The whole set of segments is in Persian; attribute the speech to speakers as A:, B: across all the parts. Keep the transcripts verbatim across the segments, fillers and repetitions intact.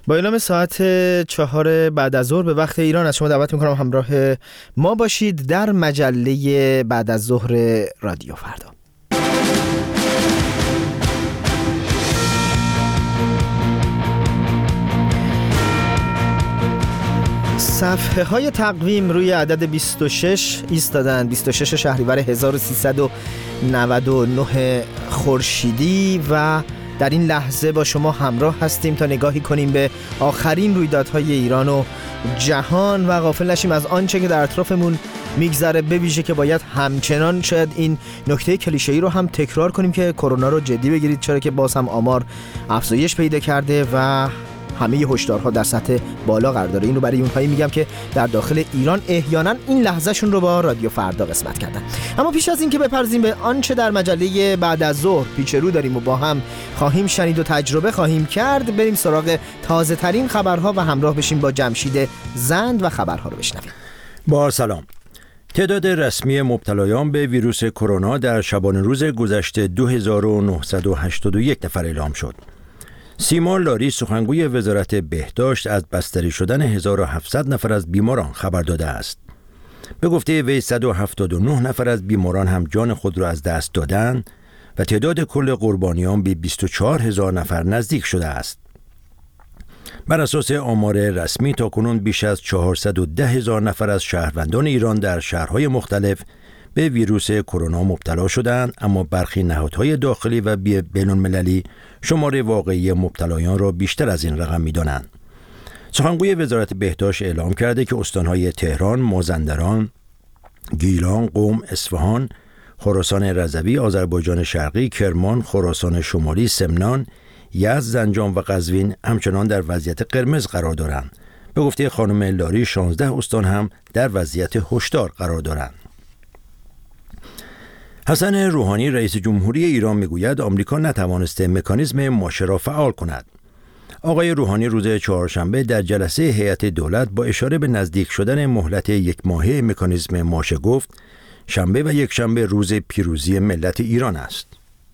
A: با اعلام ساعت چهار بعد از ظهر به وقت ایران از شما دعوت میکنم همراه ما باشید در مجله بعد از ظهر رادیو فردا. صفحه های تقویم روی عدد بیست و شش ایستادن، بیست و شش شهریور هزار و سیصد و نود و نه خورشیدی، و در این لحظه با شما همراه هستیم تا نگاهی کنیم به آخرین رویدادهای ایران و جهان و غافل نشیم از آنچه که در اطرافمون میگذره، به ویژه که باید همچنان شاید این نکته کلیشه‌ای رو هم تکرار کنیم که کرونا رو جدی بگیرید، چرا که باز هم آمار افزایش پیدا کرده و همه هشدارها در سطح بالا قرار داره. اینو برای اونهایی میگم که در داخل ایران احیانا این لحظهشون رو با رادیو فردا قسمت کردن. اما پیش از این که بپردازیم به آنچه در مجله بعد از ظهر پیش رو داریم و با هم خواهیم شنید و تجربه خواهیم کرد، بریم سراغ تازه ترین خبرها و همراه بشیم با جمشید زند و خبرها رو بشنویم.
B: با سلام. تعداد رسمی مبتلایان به ویروس کرونا در شبانه روز گذشته دو هزار و نهصد و هشتاد و یک نفر اعلام شد. سیما لاری سخنگوی وزارت بهداشت از بستری شدن هزار و هفتصد نفر از بیماران خبر داده است. به گفته وی صد و هفتاد و نه نفر از بیماران هم جان خود را از دست دادند و تعداد کل قربانیان به بیست و چهار هزار نفر نزدیک شده است. بر اساس آمار رسمی تاکنون بیش از چهارصد و ده هزار نفر از شهروندان ایران در شهرهای مختلف به ویروس کرونا مبتلا شدند، اما برخی نهادهای داخلی و بین‌المللی شمار واقعی مبتلایان را بیشتر از این رقم می‌دانند. سخنگوی وزارت بهداشت اعلام کرده که استان‌های تهران، مازندران، گیلان، قم، اصفهان، خراسان رضوی، آذربایجان شرقی، کرمان، خراسان شمالی، سمنان، یزد، زنجان و قزوین همچنان در وضعیت قرمز قرار دارند. به گفته خانم لاری شانزده استان هم در وضعیت هشدار قرار دارند. حسن روحانی رئیس جمهوری ایران میگوید آمریکا نتوانسته مکانیزم ماشه را فعال کند. آقای روحانی روز چهارشنبه در جلسه هیئت دولت با اشاره به نزدیک شدن مهلت یک ماهه مکانیزم ماشه گفت شنبه و یک شنبه روز پیروزی ملت ایران است.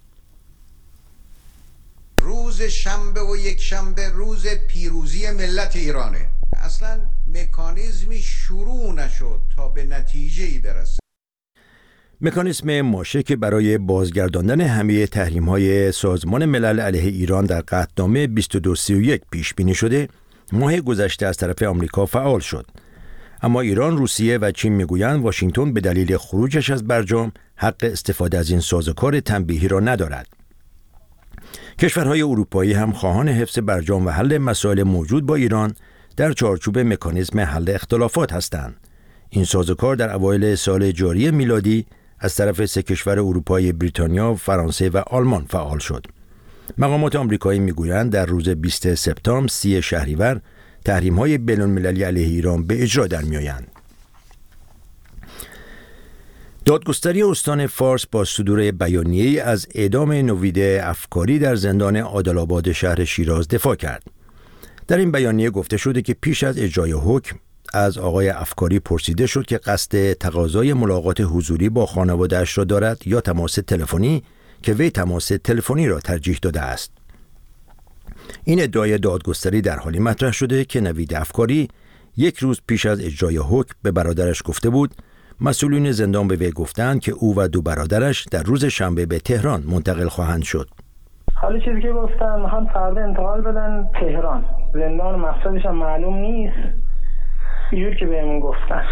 C: روز شنبه و یک شنبه روز پیروزی ملت ایرانه. اصلا مکانیزمی شروع نشد تا به نتیجه‌ای برسه.
B: مکانیزم ماشه که برای بازگرداندن همه تحریم‌های سازمان ملل علیه ایران در قطعنامه بیست و دو سی و یک پیش بینی شده، ماه گذشته از طرف آمریکا فعال شد. اما ایران، روسیه و چین میگویند واشنگتن به دلیل خروجش از برجام حق استفاده از این سازوکار تنبیهی را ندارد. کشورهای اروپایی هم خواهان حفظ برجام و حل مسائل موجود با ایران در چارچوب مکانیزم حل اختلافات هستند. این سازوکار در اوایل سال جاری میلادی از طرف سه کشور اروپایی بریتانیا، فرانسه و آلمان فعال شد. مقامات آمریکایی میگویند در روز بیست سپتامبر سی شهریور تحریم‌های بین‌المللی علیه ایران به اجرا در می‌آیند. دادگستری استان فارس با صدور بیانیه‌ای از اعدام نوید افکاری در زندان عادل‌آباد شهر شیراز دفاع کرد. در این بیانیه گفته شده که پیش از اجرای حکم از آقای افکاری پرسیده شد که قصد تقاضای ملاقات حضوری با خانواده‌اش را دارد یا تماس تلفنی، که وی تماس تلفنی را ترجیح داده است. این ادعای دادگستری در حالی مطرح شده که نوید افکاری یک روز پیش از اجرای حکم به برادرش گفته بود مسئولین زندان به وی گفتند که او و دو برادرش در روز شنبه به تهران منتقل خواهند شد.
D: حالا چیزی که گفتن میخوان فردا انتقال بدن تهران. زندان مقصدش هم معلوم نیست. اینجور که بهمون گفتن.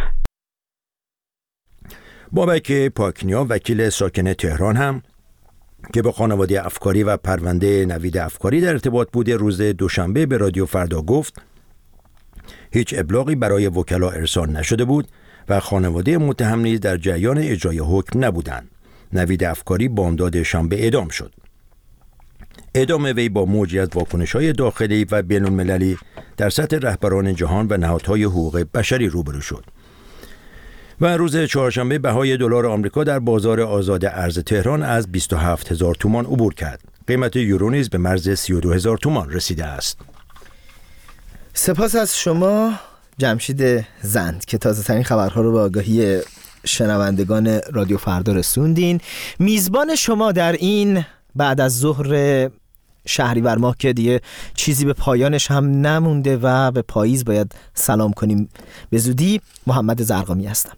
B: بابک پاکنیا وکیل ساکن تهران هم که به خانواده افکاری و پرونده نوید افکاری در ارتباط بوده روز دوشنبه به رادیو فردا گفت هیچ ابلاغی برای وکلا ارسال نشده بود و خانواده متهم نیز در جریان اجرای حکم نبودند. نوید افکاری بامداد شنبه اعدام شد. اعدام وی با موجی از واکنش‌های داخلی و بین‌المللی در سطح رهبران جهان و نهادهای حقوق بشری روبرو شد. و روز چهارشنبه بهای دلار آمریکا در بازار آزاد ارز تهران از بیست و هفت هزار تومان عبور کرد. قیمت یورو نیز به مرز سی و دو هزار تومان رسیده است.
A: سپاس از شما جمشید زند که تازه ترین خبرها رو به آگاهی شنوندگان رادیو فردا رسوندین. میزبان شما در این بعد از ظهر شهریور ماه که دیگه چیزی به پایانش هم نمونده و به پاییز باید سلام کنیم به زودی. محمد زرقامی هستم.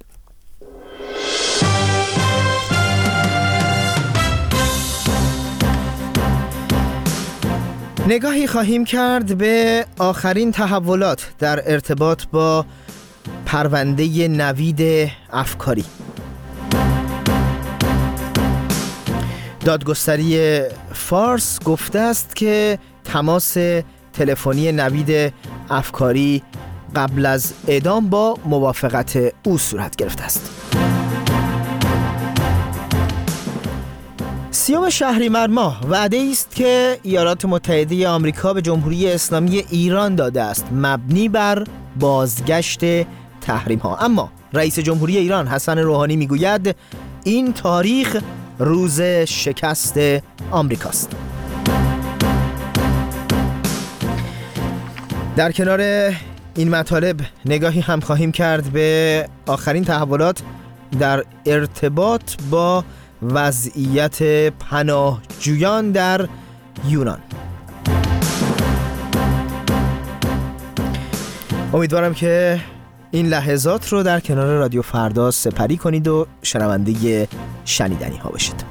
A: نگاهی خواهیم کرد به آخرین تحولات در ارتباط با پرونده نوید افکاری. دادگستری فارس گفته است که تماس تلفنی نوید افکاری قبل از اعدام با موافقت او صورت گرفته است. سیوم شهریور ماه وعده است که ایالات متحده آمریکا به جمهوری اسلامی ایران داده است مبنی بر بازگشت تحریم ها. اما رئیس جمهوری ایران حسن روحانی میگوید این تاریخ روز شکست آمریکاست. در کنار این مطالب نگاهی هم خواهیم کرد به آخرین تحولات در ارتباط با وضعیت پناهجویان در یونان. امیدوارم که این لحظات رو در کنار رادیو فردا سپری کنید و شنونده شنیدنی ها باشید.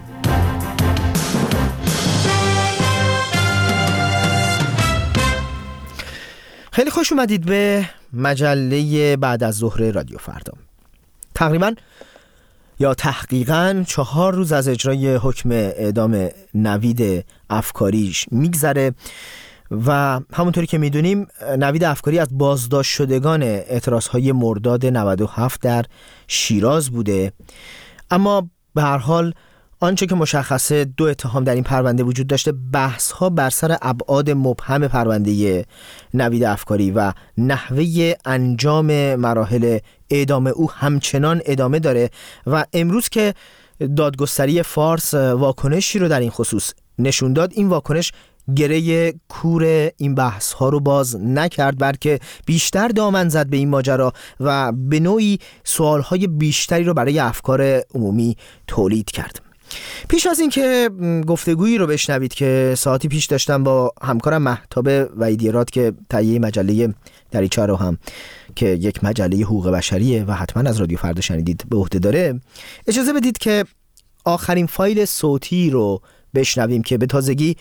A: خیلی خوش اومدید به مجله بعد از ظهر رادیو فردا. تقریباً یا تحقیقاً چهار روز از اجرای حکم اعدام نوید افکاریش میگذره و همونطوری که میدونیم نوید افکاری از بازداشت شدگان اعتراضهای مرداد نود و هفت در شیراز بوده. اما به هر حال آنچه که مشخصه دو اتهام در این پرونده وجود داشته. بحث ها بر سر ابعاد مبهم پرونده نوید افکاری و نحوه انجام مراحل اعدام او همچنان ادامه داره و امروز که دادگستری فارس واکنشی رو در این خصوص نشون داد، این واکنش گره کور این بحث ها رو باز نکرد، بلکه بیشتر دامن زد به این ماجرا و به نوعی سوال های بیشتری رو برای افکار عمومی تولید کرد. پیش از این که گفتگویی رو بشنوید که ساعتی پیش داشتم با همکارم مهتاب وحیدی‌راد که تهیه مجله دریچه رو هم که یک مجله حقوق بشریه و حتما از رادیو فردا شنیدید به عهده داره، اجازه بدید که آخرین فایل صوتی رو بشنویم که به تازگی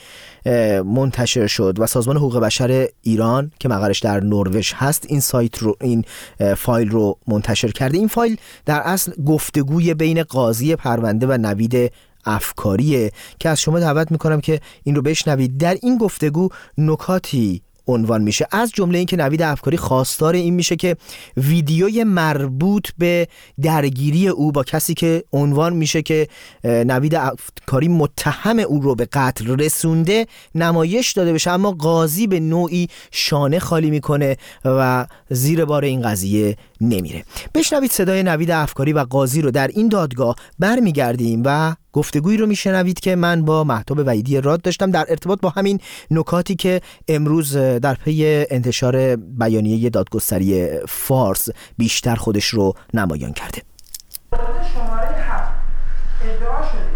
A: منتشر شد و سازمان حقوق بشر ایران که مقرش در نروژ هست این سایت رو این فایل رو منتشر کرده. این فایل در اصل گفتگوی بین قاضی پرونده و نوید افکاریه که از شما دعوت میکنم که این رو بشنوید. در این گفتگو نکاتی عنوان میشه، از جمله این که نوید افکاری خواستار این میشه که ویدیوی مربوط به درگیری او با کسی که عنوان میشه که نوید افکاری متهم او رو به قتل رسونده نمایش داده بشه، اما قاضی به نوعی شانه خالی میکنه و زیر بار این قضیه نمیره. بشنوید صدای نوید افکاری و قاضی رو در این دادگاه. برمیگردیم و گفتگویی رو میشنوید که من با مهتاب وحیدی‌راد داشتم در ارتباط با همین نکاتی که امروز در پی انتشار بیانیه دادگستری فارس بیشتر خودش رو نمایان کرده.
E: شماره هفت ادعا شده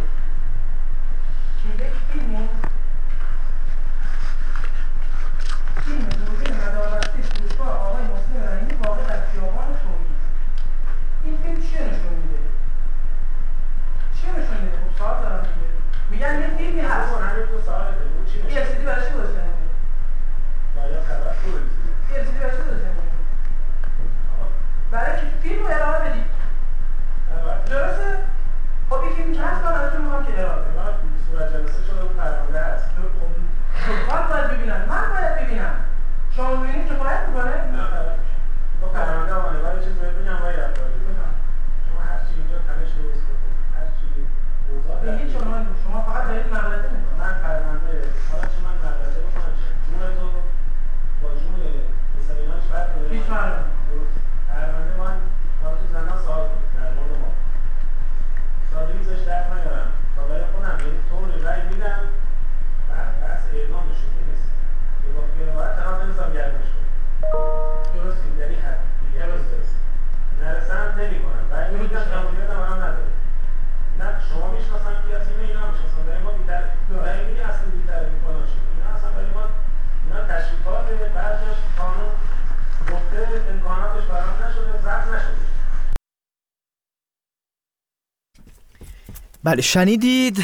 E: که یک فیلم فیلم دوربین مداربستی فروشگاه آقای محسن رحیمی واقع در خیابان تولید. این فیلم چیه نشون میده؟ چیه نشون میده؟ خب سوال دارم دیگه. میگن یه فیلمی هست. این ال سی دی برای چی گذاشته نمیده؟ باید خبر کنید. این ال سی دی برای چی گذاشته نمیده؟ برای که فیلم رو ارائه بدید.
A: بله شنیدید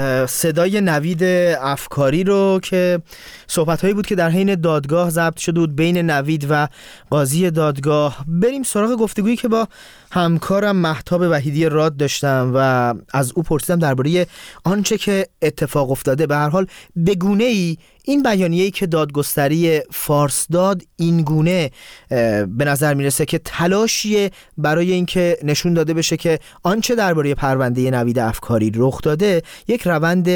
A: صدای نوید افکاری رو که صحبت‌هایی بود که در حین دادگاه ضبط شده بود بین نوید و قاضی دادگاه. بریم سراغ گفتگویی که با همکارم مهتاب وحیدی راد داشتم و از او پرسیدم درباره آنچه که اتفاق افتاده. به هر حال به گونه‌ای این بیانیه‌ای که دادگستری فارس داد این گونه به نظر میرسه که تلاشیه برای اینکه نشون داده بشه که آنچه درباره پرونده نوید افکاری رخ داده یک روند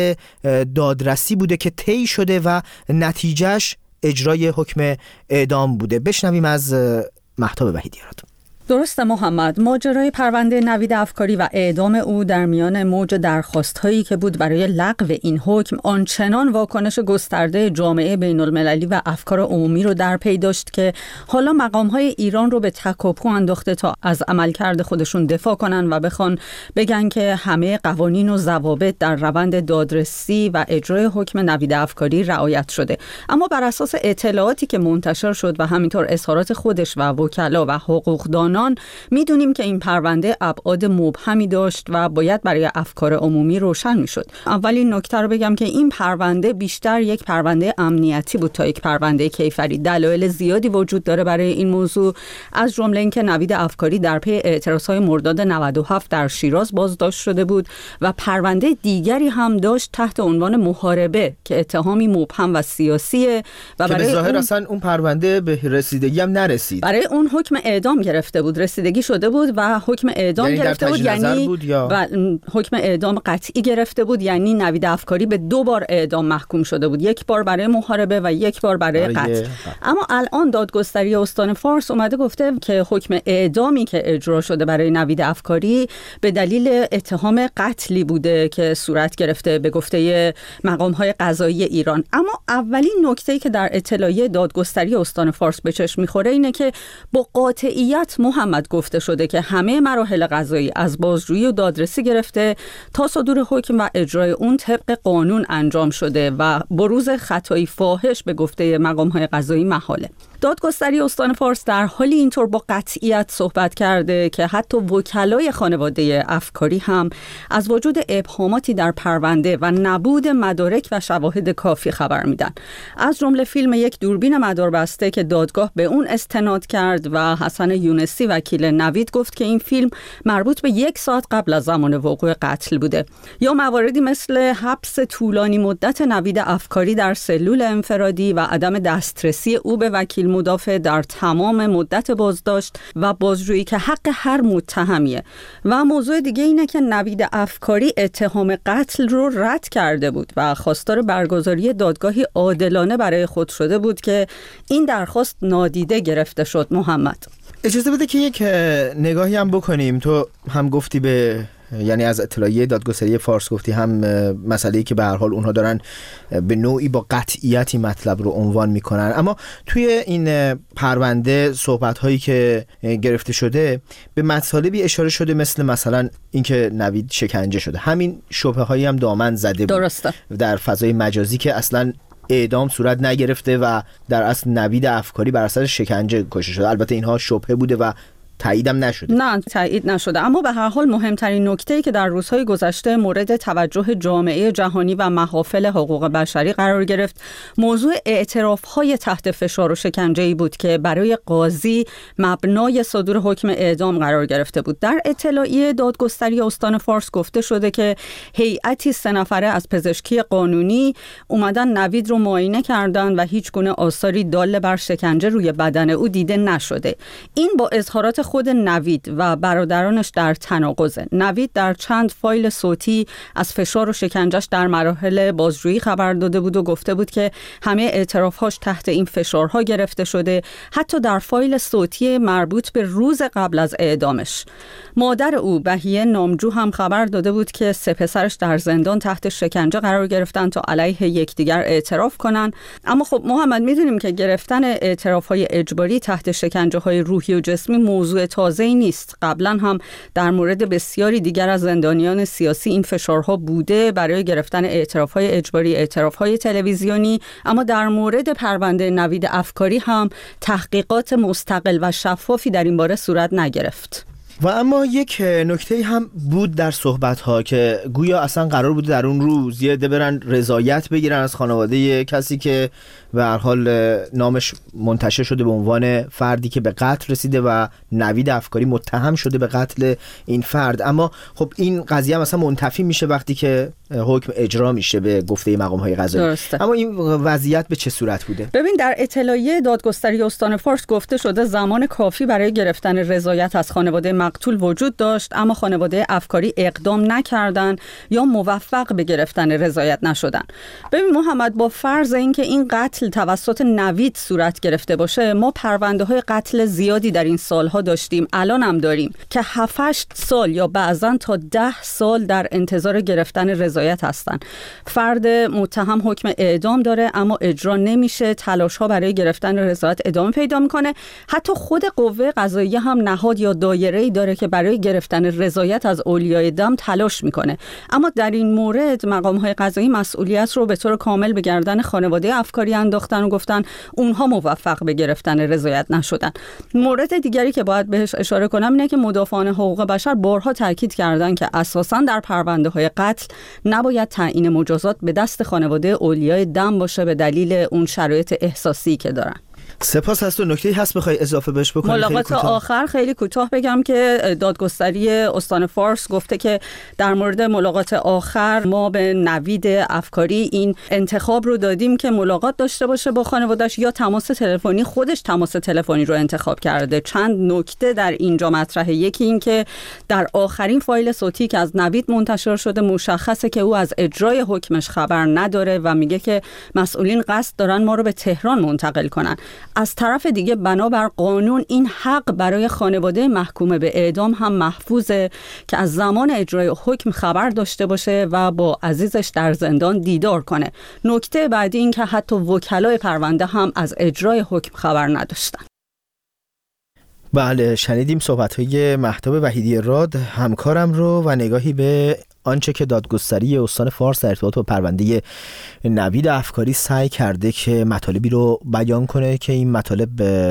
A: دادرسی بوده که طی شده و نتیجهش اجرای حکم اعدام بوده. بشنویم از مهتاب وحیدی راد.
F: درسته محمد، ماجرای پرونده نوید افکاری و اعدام او در میان موج درخواست‌هایی که بود برای لغو این حکم آنچنان واکنش گسترده جامعه بین‌المللی و افکار عمومی رو در پی داشت که حالا مقام‌های ایران رو به تک و پو انداخته تا از عملکرد خودشون دفاع کنن و بخوان بگن که همه قوانین و ضوابط در روند دادرسی و اجرای حکم نوید افکاری رعایت شده. اما بر اساس اطلاعاتی که منتشر شد و همینطور اظهارات خودش و وکلا و حقوقدانان میدونیم که این پرونده ابعاد مبهمی داشت و باید برای افکار عمومی روشن میشد. اولین نکته رو بگم که این پرونده بیشتر یک پرونده امنیتی بود تا یک پرونده کیفری. دلایل زیادی وجود داره برای این موضوع، از جمله اینکه نوید افکاری در پی اعتراضهای مرداد نود و هفت در شیراز بازداشت شده بود و پرونده دیگری هم داشت تحت عنوان محاربه که اتهامی مبهم و سیاسیه و برای
A: به ظاهر
F: اون...
A: اصلا اون پرونده به رسیدگی هم نرسید.
F: برای اون حکم اعدام گرفته بود، رسیدگی شده بود و حکم اعدام یعنی گرفته بود، یعنی بود یا... و حکم اعدام قطعی گرفته بود، یعنی نوید افکاری به دو بار اعدام محکوم شده بود، یک بار برای محاربه و یک بار برای قتل. اما الان دادگستری استان فارس اومده گفته که حکم اعدامی که اجرا شده برای نوید افکاری به دلیل اتهام قتلی بوده که صورت گرفته به گفته مقام‌های قضایی ایران. اما اولین نکته‌ای که در اطلاعیه دادگستری استان فارس به چشم می‌خوره اینه که با قاطعیت محمد گفته شده که همه مراحل قضایی از بازجویی و دادرسی گرفته تا صدور حکم و اجرای اون طبق قانون انجام شده و بروز خطایی فاحش به گفته مقام‌های قضایی محاله. دادگستری استان فارس در حالی اینطور با قطعیت صحبت کرده که حتی وکلای خانواده افکاری هم از وجود ابهاماتی در پرونده و نبود مدارک و شواهد کافی خبر میدن. از جمله فیلم یک دوربین مداربسته که دادگاه به اون استناد کرد و حسن یونسی وکیل نوید گفت که این فیلم مربوط به یک ساعت قبل از زمان وقوع قتل بوده. یا مواردی مثل حبس طولانی مدت نوید افکاری در سلول انفرادی و عدم دسترسی او به وکیل مدافع در تمام مدت بازداشت و بازجویی که حق هر متهمیه. و موضوع دیگه اینه که نوید افکاری اتهام قتل رو رد کرده بود و خواستار برگزاری دادگاهی عادلانه برای خود شده بود که این درخواست نادیده گرفته شد. محمد
A: اجازه بده که یک نگاهی هم بکنیم. تو هم گفتی به یعنی از اطلاعیه دادگستری فارس گفتی، هم مسئله‌ای که به هر حال اونها دارن به نوعی با قطعیتی مطلب رو عنوان میکنن. اما توی این پرونده صحبت‌هایی که گرفته شده به مطالبی اشاره شده مثل مثلا اینکه نوید شکنجه شده. همین شبهه‌هایی هم دامن زده بود
F: درسته
A: در فضای مجازی که اصلاً اعدام صورت نگرفته و در اصل نوید افکاری بر اثر شکنجه کشته شده. البته اینها شبهه بوده و تاییدم نشده.
F: نه تایید نشده، اما به هر حال مهمترین نکته‌ای که در روزهای گذشته مورد توجه جامعه جهانی و محافل حقوق بشری قرار گرفت موضوع اعتراف‌های تحت فشار و شکنجه‌ای بود که برای قاضی مبنای صدور حکم اعدام قرار گرفته بود. در اطلاعیه دادگستری استان فارس گفته شده که هیئتی سه نفره از پزشکی قانونی اومدن نوید رو معاینه کردن و هیچ گونه آثاری دال بر شکنجه روی بدن او دیده نشده. این با اظهارات خود نوید و برادرانش در تناقضه. نوید در چند فایل صوتی از فشار و شکنجهش در مراحل بازجویی خبر داده بود و گفته بود که همه اعترافهاش تحت این فشارها گرفته شده، حتی در فایل صوتی مربوط به روز قبل از اعدامش. مادر او بهیه نامجو هم خبر داده بود که سه پسرش در زندان تحت شکنجه قرار گرفتن تا علیه یکدیگر اعتراف کنن. اما خب محمد میدونیم که گرفتن اعتراف‌های اجباری تحت شکنجه‌های روحی و جسمی موضوع تازه‌ای نیست. قبلا هم در مورد بسیاری دیگر از زندانیان سیاسی این فشارها بوده برای گرفتن اعتراف‌های اجباری، اعتراف‌های تلویزیونی. اما در مورد پرونده نوید افکاری هم تحقیقات مستقل و شفافی در این باره صورت نگرفت.
A: و اما یک نکته هم بود در صحبت‌ها که گویا اصلا قرار بود در اون روز یه ده برن رضایت بگیرن از خانواده کسی که به هر حال نامش منتشر شده به عنوان فردی که به قتل رسیده و نوید افکاری متهم شده به قتل این فرد. اما خب این قضیه هم اصلا منتفی میشه وقتی که حکم اجرا میشه به گفته مقام‌های قضایی. اما این وضعیت به چه صورت بوده؟
F: ببین، در اطلاعیه دادگستری استان فارس گفته شده زمان کافی برای گرفتن رضایت از خانواده مقتول وجود داشت، اما خانواده افکاری اقدام نکردند یا موفق به گرفتن رضایت نشدن. ببین محمد، با فرض اینکه این قتل توسط نوید صورت گرفته باشه، ما پرونده‌های قتل زیادی در این سالها داشتیم، الان هم داریم که هفت هشت سال یا بعضاً تا ده سال در انتظار گرفتن رضایت هستن. فرد متهم حکم اعدام داره اما اجرا نمیشه، تلاش‌ها برای گرفتن رضایت ادامه پیدا میکنه. حتی خود قوه قضاییه هم نهاد یا دایره‌ای داره که برای گرفتن رضایت از اولیای دم تلاش میکنه. اما در این مورد مقام‌های قضایی مسئولیت رو به طور کامل به گردن خانواده افکاری انداختن و گفتن اونها موفق به گرفتن رضایت نشدن. مورد دیگری که باید بهش اشاره کنم اینه که مدافعان حقوق بشر بارها تاکید کردن که اساساً در پرونده‌های قتل نباید تعیین مجازات به دست خانواده اولیای دم باشه به دلیل اون شرایط احساسی که دارن.
A: سپاس. هست و نکته‌ای هست بخوای اضافه بهش بکنی؟
F: ملاقات آخر خیلی کوتاه بگم که دادگستری استان فارس گفته که در مورد ملاقات آخر ما به نوید افکاری این انتخاب رو دادیم که ملاقات داشته باشه با خانواده‌اش یا تماس تلفنی. خودش تماس تلفنی رو انتخاب کرده. چند نکته در اینجا مطرحه. یکی این که در آخرین فایل صوتی که از نوید منتشر شده مشخصه که او از اجرای حکمش خبر نداره و میگه که مسئولین قصد دارن ما رو به تهران منتقل کنن. از طرف دیگه بنابر قانون این حق برای خانواده محکوم به اعدام هم محفوظه که از زمان اجرای حکم خبر داشته باشه و با عزیزش در زندان دیدار کنه. نکته بعدی این که حتی وکلای پرونده هم از اجرای حکم خبر نداشتن.
A: بله، شنیدیم صحبت‌های مهتاب وحیدی راد همکارم رو و نگاهی به آنچه که دادگستری استان فارس در ارتباط با پرونده نوید افکاری سعی کرده که مطالبی رو بیان کنه که این مطالب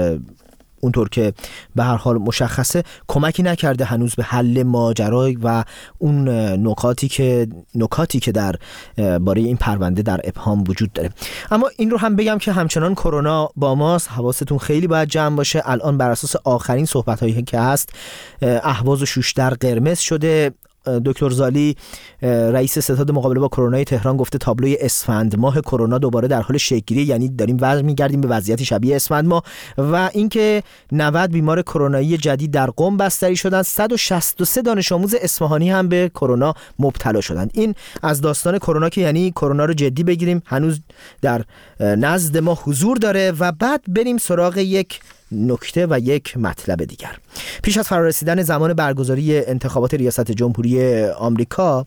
A: اونطور که به هر حال مشخصه کمکی نکرده هنوز به حل ماجرا و اون نکاتی که نکاتی که در باره این پرونده در ابهام وجود داره. اما این رو هم بگم که همچنان کرونا با ماست، حواستون خیلی باید جمع باشه. الان بر اساس آخرین صحبت‌هایی که هست اهواز و شوشتر قرمز شده. دکتر زالی رئیس ستاد مقابله با کرونا تهران گفته تابلوی اسفند ماه کرونا دوباره در حال شکل‌گیری، یعنی داریم وضع می‌گردیم به وضعیت شبیه اسفند ماه. و اینکه نود بیمار کرونایی جدید در قم بستری شدند، صد و شصت و سه دانش آموز اصفهانی هم به کرونا مبتلا شدند. این از داستان کرونا که یعنی کرونا رو جدی بگیریم، هنوز در نزد ما حضور داره. و بعد بریم سراغ یک نکته و یک مطلب دیگر. پیش از فرارسیدن زمان برگزاری انتخابات ریاست جمهوری آمریکا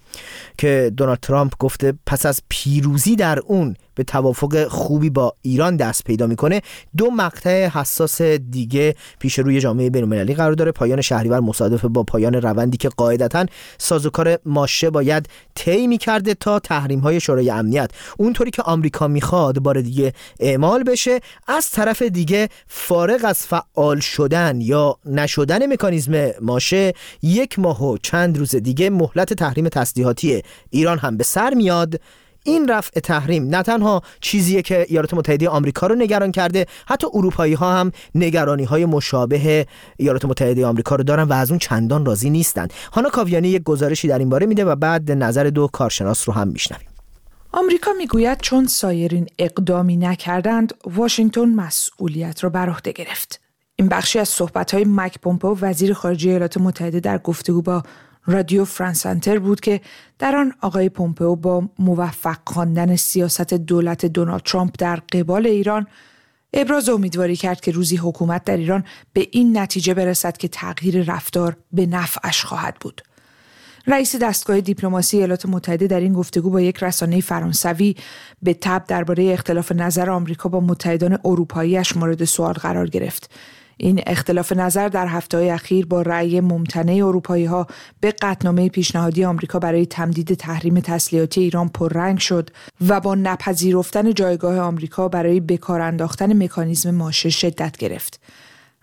A: که دونالد ترامپ گفته پس از پیروزی در اون به توافق خوبی با ایران دست پیدا میکنه، دو مقطع حساس دیگه پیش روی جامعه بین‌المللی قرار داره. پایان شهریور مصادف با پایان روندی که قاعدتاً سازوکار ماشه باید طی میکرده تا تحریم‌های شورای امنیت اونطوری که آمریکا میخواد بار دیگه اعمال بشه. از طرف دیگه فارغ از فعال شدن یا نشدن مکانیزم ماشه، یک ماه و چند روز دیگه مهلت تحریم تسلیحاتی ایران هم به سر میاد. این رفع تحریم نه تنها چیزیه که ایالات متحده آمریکا رو نگران کرده، حتی اروپایی ها هم نگرانی های مشابه ایالات متحده آمریکا رو دارن و از اون چندان راضی نیستن. هانا کاویانی یک گزارشی در این باره میده و بعد نظر دو کارشناس رو هم میشنویم.
G: آمریکا میگوید چون سایرین اقدامی نکردند، واشنگتن مسئولیت را بر عهده گرفت. این بخشی از صحبت‌های مایک پومپئو وزیر خارجه ایالات متحده در گفتگو با رادیو فرانس انتر بود که در آن آقای پومپئو با موفق خواندن سیاست دولت دونالد ترامپ در قبال ایران ابراز امیدواری کرد که روزی حکومت در ایران به این نتیجه برسد که تغییر رفتار به نفعش خواهد بود. رئیس دستگاه دیپلماسی ایالات متحده در این گفتگو با یک رسانه فرانسوی به تبع درباره اختلاف نظر آمریکا با متحدان اروپایی‌اش مورد سوال قرار گرفت. این اختلاف نظر در هفته‌های اخیر با رأی ممتنع اروپایی‌ها به قطعنامه پیشنهادی آمریکا برای تمدید تحریم تسلیحاتی ایران پررنگ شد و با نپذیرفتن جایگاه آمریکا برای به کار انداختن مکانیزم ماشه شدت گرفت.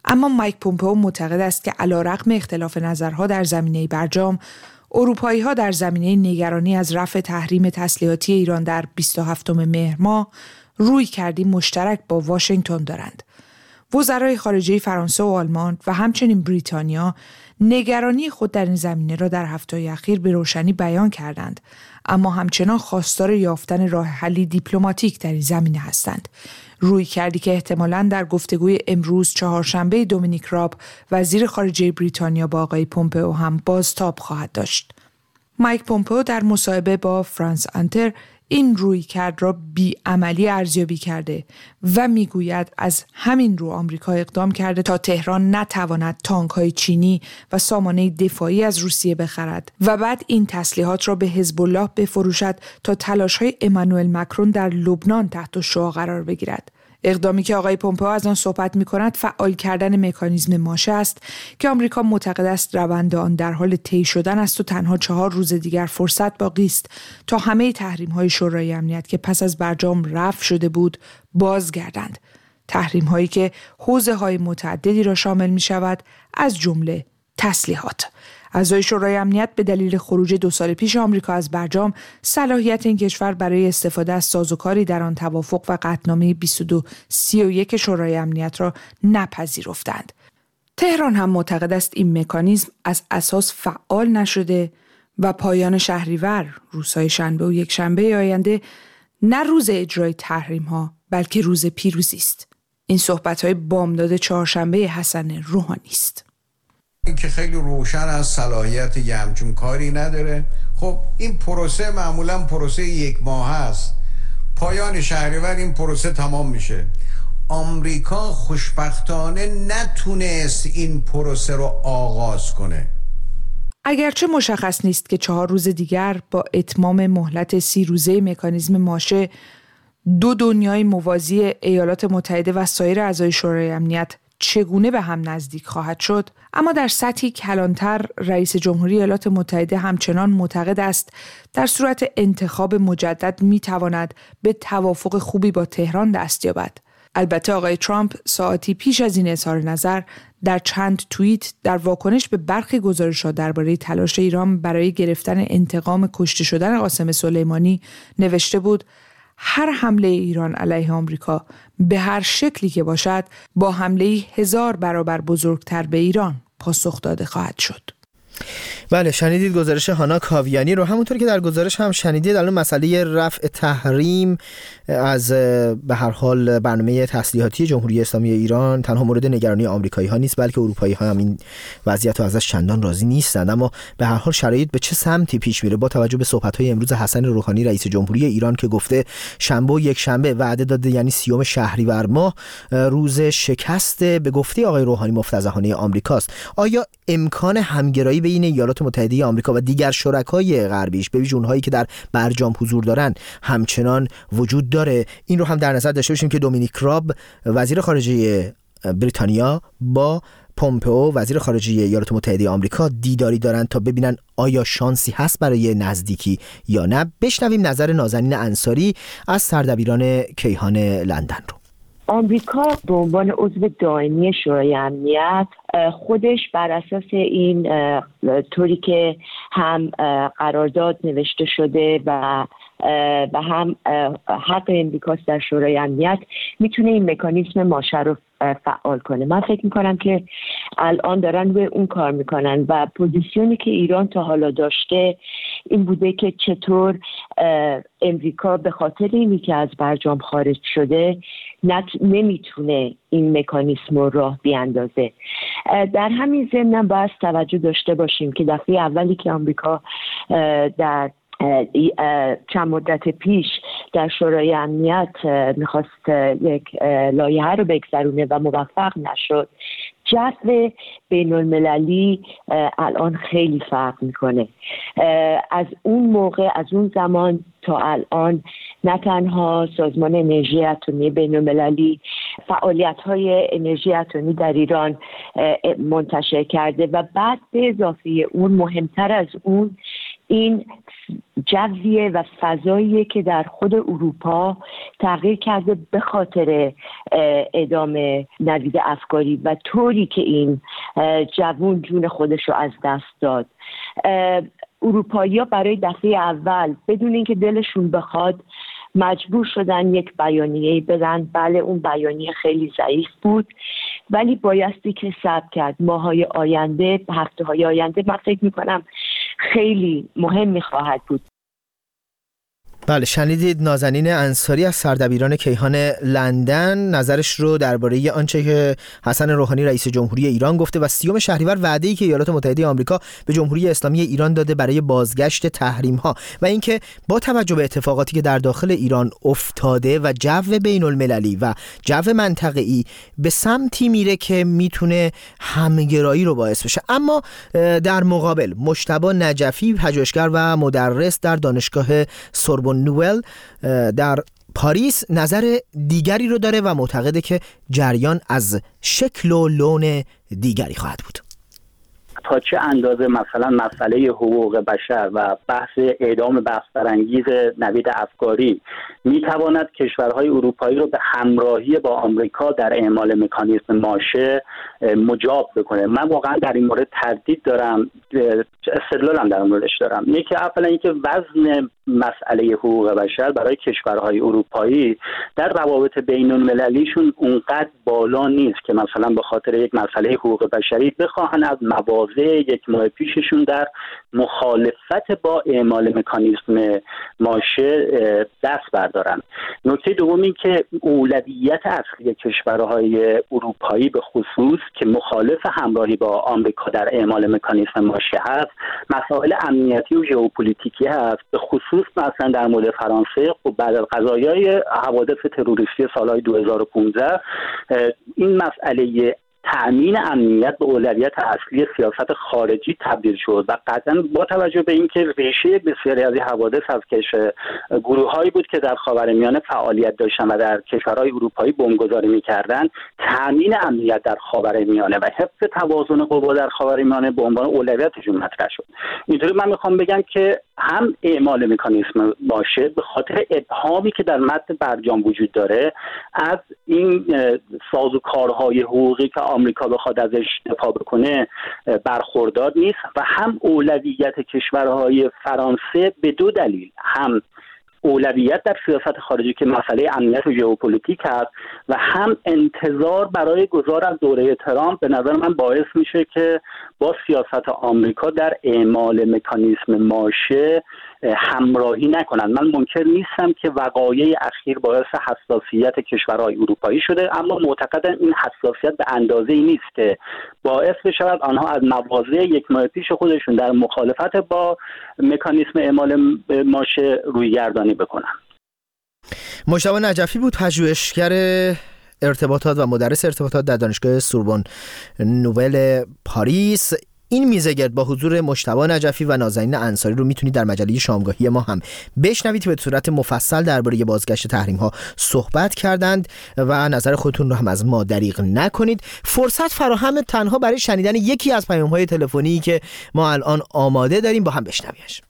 G: اما مایک پومپئو معتقد است که علیرغم اختلاف نظرها در زمینه برجام، اروپایی‌ها در زمینه نگرانی از رفع تحریم تسلیحاتی ایران در بیست و هفتم مهر ماه رویکردی مشترک با واشنگتن دارند. وزرای خارجه فرانسه و آلمان و همچنین بریتانیا نگرانی خود در این زمینه را در هفته‌های اخیر به روشنی بیان کردند، اما همچنان خواستار یافتن راه حلی دیپلماتیک در این زمینه هستند. رویکردی که احتمالاً در گفتگوی امروز چهارشنبه دومینیک راب وزیر خارجه بریتانیا با آقای پومپئو هم بازتاب خواهد داشت. مایک پومپئو در مصاحبه با فرانس انتر این رویکرد را بی‌عملی ارزیابی کرده و میگوید از همین رو آمریکا اقدام کرده تا تهران نتواند تانک‌های چینی و سامانه دفاعی از روسیه بخرد و بعد این تسلیحات را به حزب الله بفروشد تا تلاش‌های امانوئل مکرون در لبنان تحت شعاع قرار بگیرد. اقدامی که آقای پومپئو از آن صحبت می‌کند فعال کردن مکانیزم ماشه است که آمریکا معتقد است روند آن در حال طی شدن است و تنها چهار روز دیگر فرصت باقی است تا همه تحریم‌های شورای امنیت که پس از برجام رفع شده بود بازگردند. تحریم‌هایی که حوزه‌های متعددی را شامل می‌شود، از جمله تسلیحات. اعضای شورای امنیت به دلیل خروج دو سال پیش آمریکا از برجام صلاحیت این کشور برای استفاده از سازوکاری در آن توافق و قطعنامه بیست و دو سی و یک شورای امنیت را نپذیرفتند. تهران هم معتقد است این مکانیزم از اساس فعال نشده و پایان شهریور، روزهای شنبه و یک شنبه آینده، نه روز اجرای تحریم ها بلکه روز پیروزی است. این صحبت‌های بامداد چهارشنبه حسن روحانی است.
C: این که خیلی روشن از صلاحیت یه همچون کاری نداره. خب این پروسه معمولا پروسه یک ماه است. پایان شهریور این پروسه تمام میشه. آمریکا خوشبختانه نتونست این پروسه رو آغاز کنه.
G: اگرچه مشخص نیست که چهار روز دیگر با اتمام مهلت سی روزه مکانیزم ماشه دو دنیای موازی ایالات متحده و سایر اعضای شورای امنیت چگونه به هم نزدیک خواهد شد، اما در سطحی کلانتر رئیس جمهوری ایالات متحده همچنان معتقد است در صورت انتخاب مجدد میتواند به توافق خوبی با تهران دست یابد. البته آقای ترامپ ساعتی پیش از این اظهار نظر در چند توییت در واکنش به برخی گزارش‌ها درباره تلاش ایران برای گرفتن انتقام کشته شدن قاسم سلیمانی نوشته بود: هر حمله ایران علیه آمریکا به هر شکلی که باشد با حمله هزار برابر بزرگتر به ایران پاسخ داده خواهد شد.
A: بله، شنیدید گزارش هانا کاویانی رو. همونطور که در گزارش هم شنیدید الان مسئله رفع تحریم از به هر حال برنامه تسلیحاتی جمهوری اسلامی ایران تنها مورد نگرانی آمریکایی ها نیست، بلکه اروپایی ها هم این وضعیت رو ازش چندان راضی نیستند. اما به هر حال شرایط به چه سمتی پیش میره با توجه به صحبت های امروز حسن روحانی رئیس جمهوری ایران که گفته شنبه و یک شنبه وعده داده، یعنی سیوم شهریور ماه روز شکست به گفته آقای روحانی مفتضحانه آمریکاست. آیا امکان همگرایی بین ایالات متحده آمریکا و دیگر شرکای غربیش به ویژه اونهایی که در برجام حضور دارن همچنان وجود داره؟ این رو هم در نظر داشته باشیم که دومینیک راب وزیر خارجه بریتانیا با پومپئو وزیر خارجه ایالات متحده آمریکا دیداری دارن تا ببینن آیا شانسی هست برای نزدیکی یا نه. بشنویم نظر نازنین انصاری از سردبیران کیهان لندن رو.
H: آمریکا به عنوان عضو دائمی شورای امنیت خودش بر اساس این طوری که هم قرارداد نوشته شده و و هم حق امریکاست در شورای امنیت میتونه این مکانیزم ماشه رو فعال کنه. من فکر میکنم که الان دارن روی اون کار میکنن و پوزیشنی که ایران تا حالا داشته این بوده که چطور امریکا به خاطر اینی که از برجام خارج شده نمیتونه این مکانیزم رو راه بیاندازه. در همین ضمن باید توجه داشته باشیم که دفعه اولی که آمریکا در چند مدت پیش در شورای امنیت میخواست یک لایحه رو بگذرونه و موفق نشد، جو بین المللی الان خیلی فرق میکنه. از اون موقع از اون زمان تا الان نه تنها سازمان انرژی اتمی بین المللی فعالیت‌های انرژی اتمی در ایران منتشر کرده و بعد به اضافه اون مهمتر از اون این جویه و فضاییه که در خود اروپا تغییر کرده به خاطر ادامه نوید افکاری و طوری که این جوون جون خودش رو از دست داد. اروپایی‌ها برای دفعه اول بدون اینکه دلشون بخواد مجبور شدن یک بیانیه بدن. بله اون بیانیه خیلی ضعیف بود ولی بایستی که صبر کرد. ماهای آینده، هفته های آینده من فکر میکنم خیلی مهم خواهد بود.
A: بله شنیدید نازنین انصاری از سردبیران کیهان لندن نظرش رو درباره آنچه که حسن روحانی رئیس جمهوری ایران گفته و سیوم شهریور وعده‌ای که ایالات متحده آمریکا به جمهوری اسلامی ایران داده برای بازگشت تحریم‌ها و اینکه با توجه به اتفاقاتی که در داخل ایران افتاده و جو بین‌المللی و جو منطقه‌ای به سمتی میره که میتونه همگرایی رو باعث بشه. اما در مقابل مجتبی نجفی پژوهشگر و مدرس در دانشگاه سوربن نوول در پاریس نظر دیگری رو داره و معتقده که جریان از شکل و لون دیگری خواهد بود.
I: تا چه اندازه مثلا مسئله حقوق بشر و بحث اعدام بحث‌برانگیز نوید افکاری میتواند کشورهای اروپایی رو به همراهی با آمریکا در اعمال مکانیزم ماشه مجاب بکنه. من واقعا در این مورد تردید دارم، استدلالم در موردش دارم. یکی اولا اینکه وزن مسئله حقوق بشر برای کشورهای اروپایی در روابط بین‌المللیشون اونقدر بالا نیست که مثلا به خاطر یک مسئله حقوق بشری بخواهن از مواضع یک ماه پیششون در مخالفت با اعمال مکانیزم ماشه دست بردارن. نکته دوم این که اولویت اصلی کشورهای اروپایی به خصوص که مخالف همراهی با آمریکا در اعمال مکانیزم ماشه هست مسائل امنیتی و ژئوپلیتیکی هست. به خصوص مثلا در مورد فرانسه خب بعد از قضایای حوادث تروریستی سالهای دو هزار و پانزده این مسئله تأمین امنیت به اولویت اصلی سیاست خارجی تبدیل شد و قطعا با توجه به اینکه ریشه بسیاری از این حوادث از کش گروه‌هایی بود که در خاورمیانه فعالیت داشتن و در کشورهای اروپایی بمبگذاری می‌کردن، تأمین امنیت در خاورمیانه و حفظ توازن قوا در خاورمیانه به عنوان اولویتشون مطرح شد. اینطوری من می‌خوام بگم که هم اعمال مکانیزم باشه به خاطر ابهامی که در متن برجام وجود داره از این سازوکارهای حقوقی که آمریکا بخواد ازش دفاع بکنه برخوردار نیست و هم اولویت کشورهای فرانسه به دو دلیل، هم اولویت در سیاست خارجی که مسئله امنیت و ژئوپلیتیک هست و هم انتظار برای گذار از دوره ترامپ به نظر من باعث میشه که با سیاست آمریکا در اعمال مکانیزم ماشه همراهی نکنند. من منکر نیستم که وقایع اخیر باعث حساسیت کشورهای اروپایی شده، اما معتقدم این حساسیت به اندازه‌ای نیست که باعث بشود آنها از مواضع یک ماه پیش خودشون در مخالفت با مکانیزم اعمال ماشه رویگردانی بکنن.
A: مجتبی نجفی بود، پژوهشگر ارتباطات و مدرس ارتباطات در دانشگاه سوربن نوول پاریس. این میزگرد با حضور مجتبی نجفی و نازنین انصاری رو میتونید در مجله شامگاهی ما هم بشنوید که به صورت مفصل درباره بازگشت تحریم ها صحبت کردند و نظر خودتون رو هم از ما دریغ نکنید. فرصت فراهم تنها برای شنیدن یکی از پیام های تلفنی که ما الان آماده داریم، با هم بشنویمش.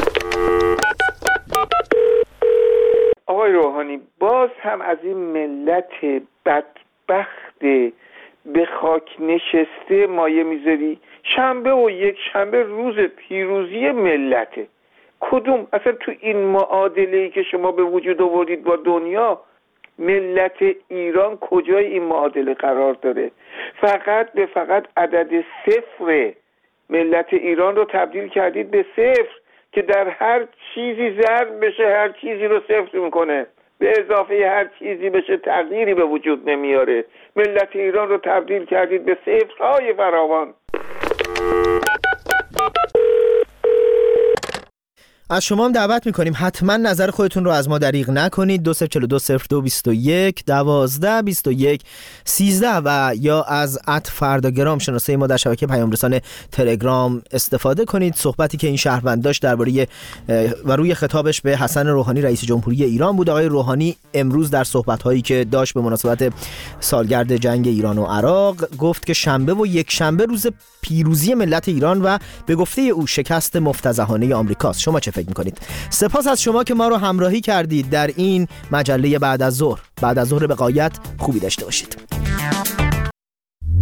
J: آقای روحانی، باز هم از این ملت بدبخت به خاک نشسته مایه میذاری؟ شنبه و یک شنبه روز پیروزی ملته. کدوم اصلا تو این معادله‌ای که شما به وجود آوردید با دنیا، ملت ایران کجای این معادله قرار داره؟ فقط به فقط عدد صفر. ملت ایران رو تبدیل کردید به صفر که در هر چیزی ضرب بشه هر چیزی رو صفر میکنه، به اضافه هر چیزی بشه تغییری به وجود نمیاره. ملت ایران رو تبدیل کردید به صفرهای فراوان.
A: از شما هم دعوت میکنیم حتما نظر خودتون رو از ما دریغ نکنید. دو صفر چهل و دو صفر دو بیست و یک دوازده بیست و یک سیزده و یا از ات فرداگرام شناسه ما در شبکه پیام رسان تلگرام استفاده کنید. صحبتی که این شهروند داشت درباره و روی خطابش به حسن روحانی رئیس جمهوری ایران بود. آقای روحانی امروز در صحبت‌هایی که داشت به مناسبت سالگرد جنگ ایران و عراق گفت که شنبه و یک شنبه روز پیروزی ملت ایران و به گفته او شکست مفتضحانه آمریکاست. شما چه فکر می‌کنید؟ سپاس از شما که ما رو همراهی کردید در این مجله بعد از ظهر. بعد از ظهر به غایت خوبی داشته باشید.